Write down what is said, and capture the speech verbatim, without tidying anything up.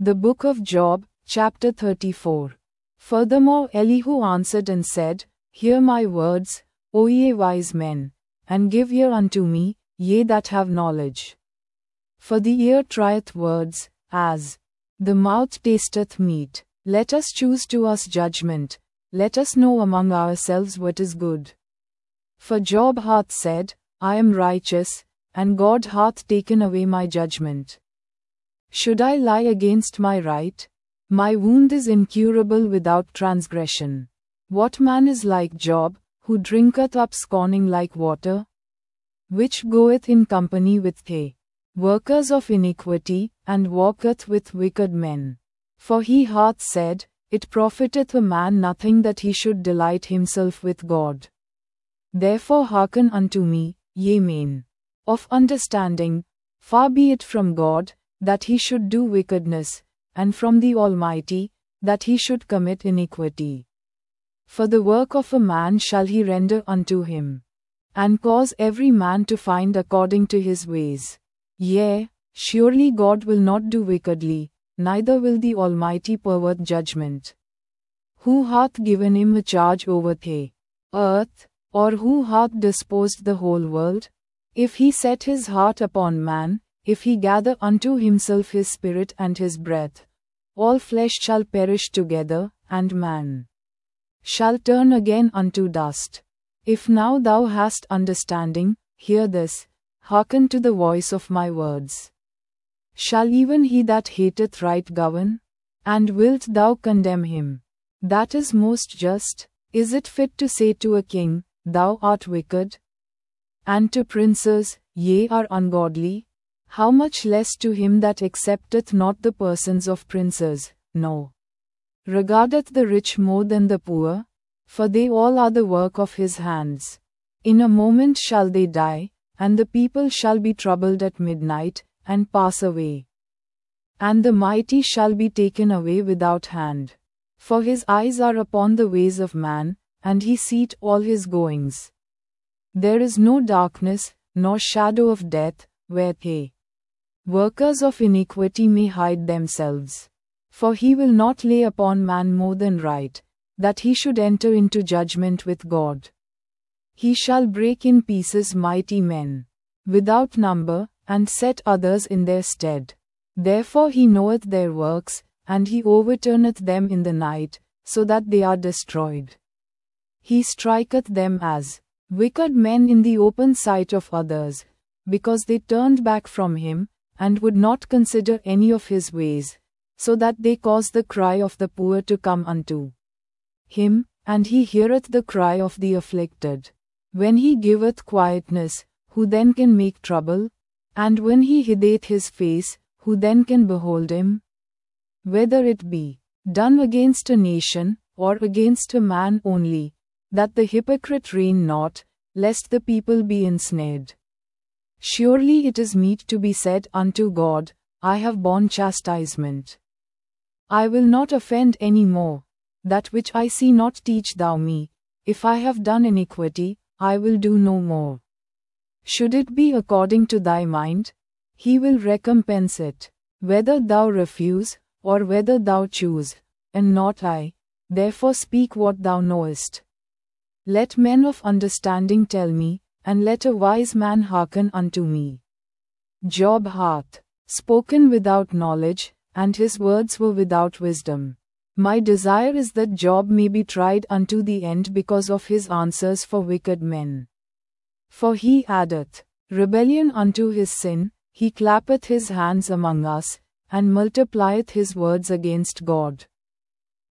The Book of Job, chapter thirty-four. Furthermore Elihu answered and said, Hear my words, O ye wise men, and give ear unto me, ye that have knowledge. For the ear trieth words, as the mouth tasteth meat. Let us choose to us judgment, let us know among ourselves what is good. For Job hath said, I am righteous, and God hath taken away my judgment. Should I lie against my right? My wound is incurable without transgression. What man is like Job, who drinketh up scorning like water? Which goeth in company with they workers of iniquity, and walketh with wicked men. For he hath said, It profiteth a man nothing that he should delight himself with God. Therefore hearken unto me, ye men of understanding. Far be it from God, that he should do wickedness, and from the Almighty, that he should commit iniquity. For the work of a man shall he render unto him, and cause every man to find according to his ways. Yea, surely God will not do wickedly, neither will the Almighty pervert judgment. Who hath given him a charge over the earth, or who hath disposed the whole world? If he set his heart upon man, if he gather unto himself his spirit and his breath, all flesh shall perish together, and man shall turn again unto dust. If now thou hast understanding, hear this, hearken to the voice of my words. Shall even he that hateth right govern? And wilt thou condemn him that is most just? Is it fit to say to a king, Thou art wicked? And to princes, Ye are ungodly? How much less to him that accepteth not the persons of princes, no, regardeth the rich more than the poor? For they all are the work of his hands. In a moment shall they die, and the people shall be troubled at midnight, and pass away. And the mighty shall be taken away without hand. For his eyes are upon the ways of man, and he seeth all his goings. There is no darkness, nor shadow of death, where they workers of iniquity may hide themselves. For he will not lay upon man more than right, that he should enter into judgment with God. He shall break in pieces mighty men without number, and set others in their stead. Therefore he knoweth their works, and he overturneth them in the night, so that they are destroyed. He striketh them as wicked men in the open sight of others, because they turned back from him, and would not consider any of his ways, so that they cause the cry of the poor to come unto him, and he heareth the cry of the afflicted. When he giveth quietness, who then can make trouble? And when he hideth his face, who then can behold him? Whether it be done against a nation, or against a man only, that the hypocrite reign not, lest the people be ensnared. Surely it is meet to be said unto God, I have borne chastisement. I will not offend any more. That which I see not teach thou me. If I have done iniquity, I will do no more. Should it be according to thy mind? He will recompense it. Whether thou refuse, or whether thou choose, and not I, therefore speak what thou knowest. Let men of understanding tell me, and let a wise man hearken unto me. Job hath spoken without knowledge, and his words were without wisdom. My desire is that Job may be tried unto the end because of his answers for wicked men. For he addeth rebellion unto his sin, he clappeth his hands among us, and multiplieth his words against God.